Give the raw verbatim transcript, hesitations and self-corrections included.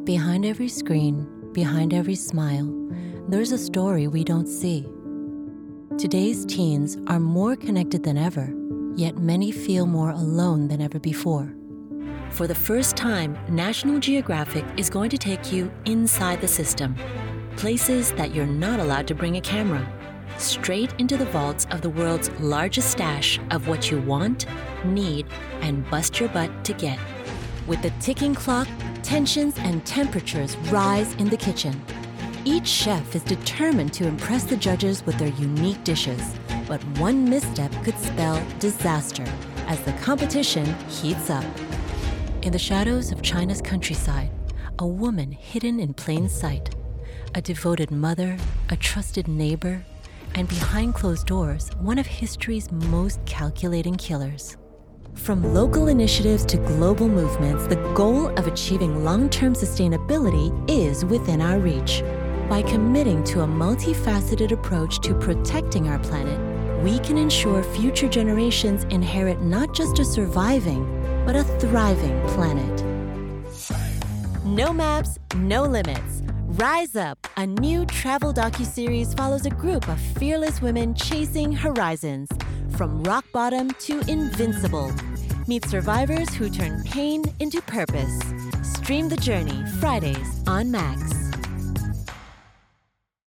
Behind every screen, behind every smile, there's a story we don't see. Today's teens are more connected than ever, yet many feel more alone than ever before. For the first time, National Geographic is going to take you inside the system, places that you're not allowed to bring a camera, straight into the vaults of the world's largest stash of what you want, need, and bust your butt to get. With the ticking clock, tensions and temperatures rise in the kitchen. Each chef is determined to impress the judges with their unique dishes, but one misstep could spell disaster as the competition heats up. In the shadows of China's countryside, a woman hidden in plain sight, a devoted mother, a trusted neighbor, and behind closed doors, one of history's most calculating killers. From local initiatives to global movements, the goal of achieving long-term sustainability is within our reach. By committing to a multifaceted approach to protecting our planet, we can ensure future generations inherit not just a surviving, but a thriving planet. No maps, no limits. Rise Up, a new travel docuseries follows a group of fearless women chasing horizons, from rock bottom to invincible. Meet survivors who turn pain into purpose. Stream the journey Fridays on Max.